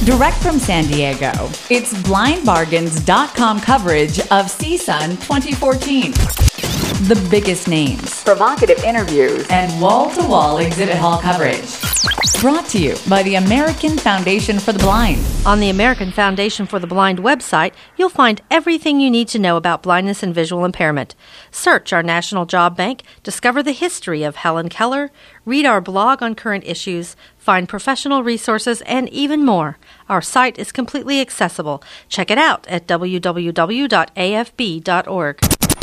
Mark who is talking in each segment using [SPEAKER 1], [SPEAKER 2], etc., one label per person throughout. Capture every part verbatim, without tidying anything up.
[SPEAKER 1] Direct from San Diego, it's blind bargains dot com coverage of C S U N twenty fourteen. The biggest names, provocative interviews, and wall-to-wall exhibit hall coverage. Brought to you by the American Foundation for the Blind.
[SPEAKER 2] On the American Foundation for the Blind website, you'll find everything you need to know about blindness and visual impairment. Search our National Job Bank, discover the history of Helen Keller, read our blog on current issues, find professional resources, and even more. Our site is completely accessible. Check it out at w w w dot a f b dot org.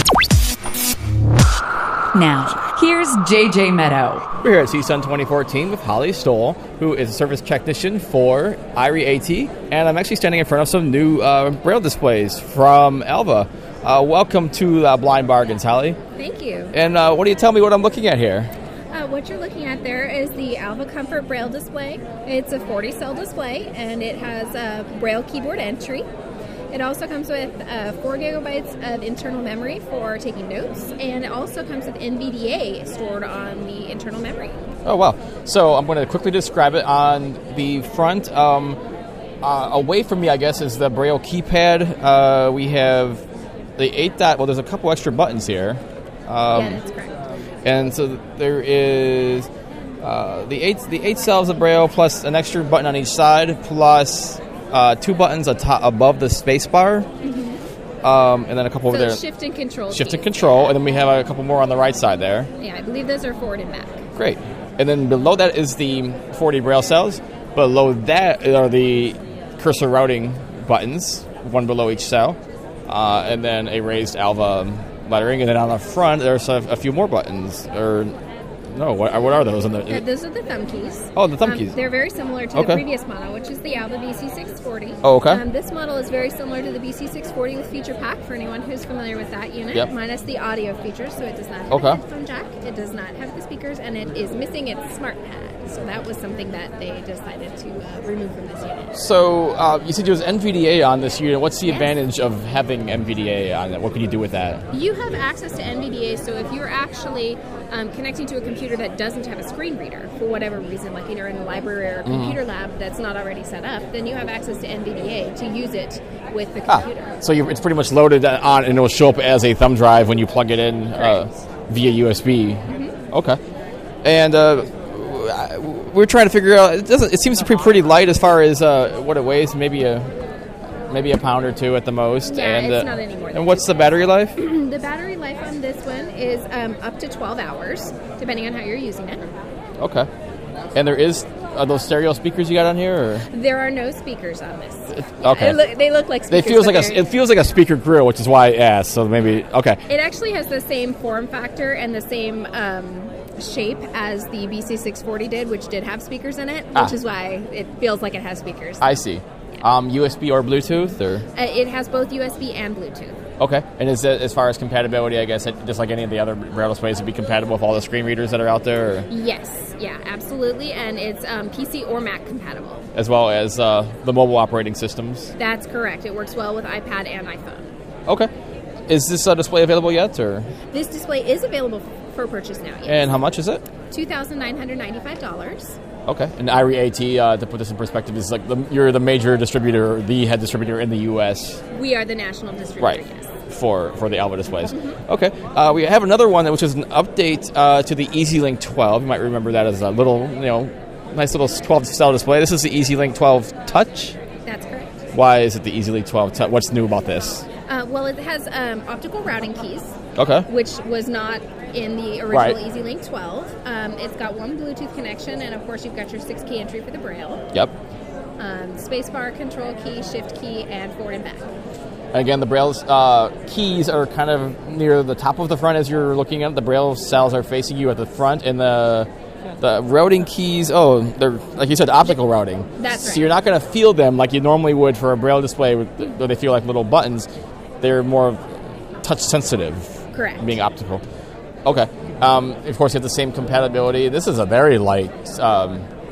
[SPEAKER 1] Now, here's J J Meadow.
[SPEAKER 3] We're here at C S U N twenty fourteen with Holly Stoll, who is a service technician for I R I AT, and I'm actually standing in front of some new uh, Braille displays from Alva. Uh, welcome to uh, Blind Bargains, Holly.
[SPEAKER 4] Thank you.
[SPEAKER 3] And uh, what do you tell me what I'm looking at here?
[SPEAKER 4] Uh, what you're looking at there is the Alva Comfort Braille display. It's a forty cell display, and it has a Braille keyboard entry. It also comes with uh, four gigabytes of internal memory for taking notes, and it also comes with N V D A stored on the internal memory.
[SPEAKER 3] Oh, wow. So I'm going to quickly describe it. On the front, um, uh, away from me, I guess, is the Braille keypad. Uh, we have the eight dot, well, there's a couple extra buttons here. Um,
[SPEAKER 4] yeah, that's correct.
[SPEAKER 3] And so there is uh, the eight the eight cells of Braille plus an extra button on each side, plus uh, two buttons atop, above the space bar, mm-hmm. um, and then a couple
[SPEAKER 4] so
[SPEAKER 3] over there.
[SPEAKER 4] Shift and control.
[SPEAKER 3] Shift and
[SPEAKER 4] keys.
[SPEAKER 3] control, and then we have a couple more on the right side there.
[SPEAKER 4] Yeah, I believe those are forward and back.
[SPEAKER 3] Great. And then below that is the forty Braille cells. Below that are the cursor routing buttons, one below each cell, uh, and then a raised Alva lettering. And then on the front, there's a, a few more buttons. Or no, what, what are those? In the, in
[SPEAKER 4] uh, those are the thumb keys.
[SPEAKER 3] Oh, the thumb
[SPEAKER 4] um,
[SPEAKER 3] keys.
[SPEAKER 4] They're very similar to
[SPEAKER 3] okay.
[SPEAKER 4] the previous model, which is the Alva B C six forty.
[SPEAKER 3] Oh, okay.
[SPEAKER 4] Um, this model is very similar to the B C six forty with feature pack for anyone who's familiar with that unit,
[SPEAKER 3] yep.
[SPEAKER 4] minus the audio features. So it does not have
[SPEAKER 3] okay.
[SPEAKER 4] a headphone jack, it does not have the speakers, and it is missing its smart pad. So that was something that they decided to uh, remove from this unit.
[SPEAKER 3] So uh, you said there was N V D A on this unit. What's the
[SPEAKER 4] yes.
[SPEAKER 3] advantage of having N V D A on it? What can you do with that?
[SPEAKER 4] You have access to N V D A, so if you're actually um, connecting to a computer that doesn't have a screen reader, for whatever reason, like either in a library or a computer mm. lab that's not already set up, then you have access to N V D A to use it with the computer.
[SPEAKER 3] Ah, so you, it's pretty much loaded on, and it will show up as a thumb drive when you plug it in uh, via U S B. Mm-hmm. Okay. And uh, we're trying to figure out. It doesn't. It seems to be pretty light as far as uh, what it weighs. Maybe a maybe a pound or two at the most.
[SPEAKER 4] Yeah,
[SPEAKER 3] and,
[SPEAKER 4] it's
[SPEAKER 3] uh,
[SPEAKER 4] not any more.
[SPEAKER 3] And what's the battery life?
[SPEAKER 4] The battery life on this one is um, up to twelve hours, depending on how you're using it.
[SPEAKER 3] Okay. And there is are those stereo speakers you got on here? Or?
[SPEAKER 4] There are no speakers on this.
[SPEAKER 3] Okay.
[SPEAKER 4] It lo- they look like speakers.
[SPEAKER 3] It feels like a it feels like a speaker grill, which is why I asked. So maybe okay.
[SPEAKER 4] It actually has the same form factor and the same um, shape as the B C six forty did, which did have speakers in it, which
[SPEAKER 3] ah.
[SPEAKER 4] is why it feels like it has speakers.
[SPEAKER 3] I see. Yeah. Um, U S B or Bluetooth, or
[SPEAKER 4] uh, it has both U S B and Bluetooth.
[SPEAKER 3] Okay. And is it, as far as compatibility, I guess, it, just like any of the other Braille displays, it'd be compatible with all the screen readers that are out there? Or?
[SPEAKER 4] Yes. Yeah, absolutely. And it's um, P C or Mac compatible.
[SPEAKER 3] As well as uh, the mobile operating systems?
[SPEAKER 4] That's correct. It works well with iPad and iPhone.
[SPEAKER 3] Okay. Is this uh, display available yet? Or
[SPEAKER 4] this display is available f- for purchase now, yes.
[SPEAKER 3] And how much is it?
[SPEAKER 4] two thousand nine hundred ninety-five dollars.
[SPEAKER 3] Okay. And I R I AT, uh, to put this in perspective, is like the, you're the major distributor, the head distributor in the U S.
[SPEAKER 4] We are the national distributor,
[SPEAKER 3] right.
[SPEAKER 4] yes.
[SPEAKER 3] For, for the Alva displays.
[SPEAKER 4] Mm-hmm.
[SPEAKER 3] Okay. Uh, we have another one, which is an update uh, to the EasyLink twelve. You might remember that as a little, you know, nice little twelve-cell display. This is the EasyLink twelve Touch.
[SPEAKER 4] That's correct.
[SPEAKER 3] Why is it the EasyLink twelve Touch? What's new about this?
[SPEAKER 4] Uh, well, it has um, optical routing keys.
[SPEAKER 3] Okay.
[SPEAKER 4] Which was not in the original
[SPEAKER 3] right.
[SPEAKER 4] EasyLink twelve. Um, it's got one Bluetooth connection, and of course you've got your six key entry for the Braille.
[SPEAKER 3] Yep.
[SPEAKER 4] Um, spacebar, control key, shift key, and forward and back.
[SPEAKER 3] Again, the Braille uh, keys are kind of near the top of the front as you're looking at. The Braille cells are facing you at the front, and the the routing keys, oh, they're, like you said, optical routing.
[SPEAKER 4] That's right.
[SPEAKER 3] So you're not going to feel them like you normally would for a Braille display where they feel like little buttons. They're more touch sensitive.
[SPEAKER 4] Correct.
[SPEAKER 3] Being optical. Okay. Um, of course, you have the same compatibility. This is a very light um,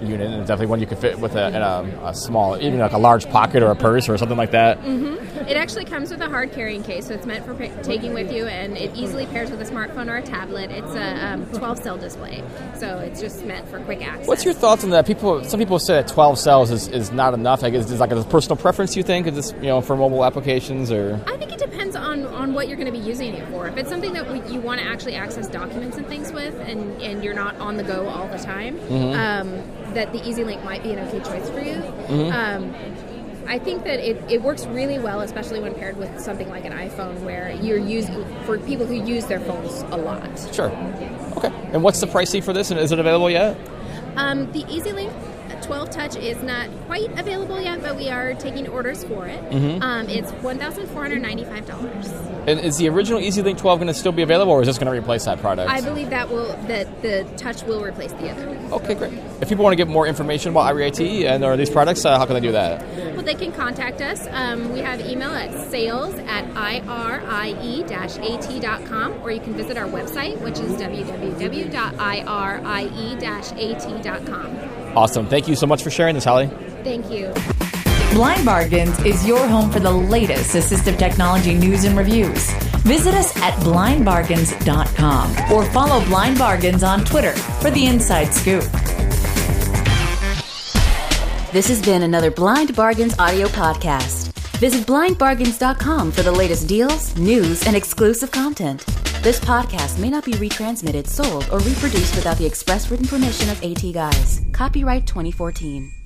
[SPEAKER 3] unit, and definitely one you could fit with a, in a, a small, even like a large pocket or a purse or something like that.
[SPEAKER 4] Mm-hmm. It actually comes with a hard carrying case, so it's meant for p- taking with you, and it easily pairs with a smartphone or a tablet. It's a um, twelve cell display, so it's just meant for quick access.
[SPEAKER 3] What's your thoughts on that? People, some people say that twelve cells is, is not enough. I guess is like a personal preference. You think, is this, you know, for mobile applications, or?
[SPEAKER 4] I think it depends on, on what you're going to be using it for. If it's something that we, you want to actually access documents and things with, and, and you're not on the go all the time, mm-hmm. um, that the EasyLink might be an okay choice for you. Mm-hmm. Um, I think that it, it works really well, especially when paired with something like an iPhone, where you're using for people who use their phones a lot.
[SPEAKER 3] Sure. Okay. And what's the pricing for this, and is it available yet?
[SPEAKER 4] Um, the EasyLink twelve Touch is not quite available yet, but we are taking orders for it. Mm-hmm. Um, it's one thousand four hundred ninety-five dollars.
[SPEAKER 3] And is the original EasyLink twelve going to still be available, or is this going to replace that product?
[SPEAKER 4] I believe that will that the Touch will replace the other.
[SPEAKER 3] Okay, great. If people want to get more information about Irie I T and or these products, uh, how can they do that?
[SPEAKER 4] Well, they can contact us. Um, we have email at sales at irie dash at dot com, or you can visit our website, which is w w w dot irie dash at dot com.
[SPEAKER 3] Awesome. Thank you so much for sharing this, Holly.
[SPEAKER 4] Thank you.
[SPEAKER 1] Blind Bargains is your home for the latest assistive technology news and reviews. Visit us at blind bargains dot com or follow Blind Bargains on Twitter for the inside scoop.
[SPEAKER 5] This has been another Blind Bargains audio podcast. Visit blind bargains dot com for the latest deals, news, and exclusive content. This podcast may not be retransmitted, sold, or reproduced without the express written permission of AT Guys. Copyright twenty fourteen.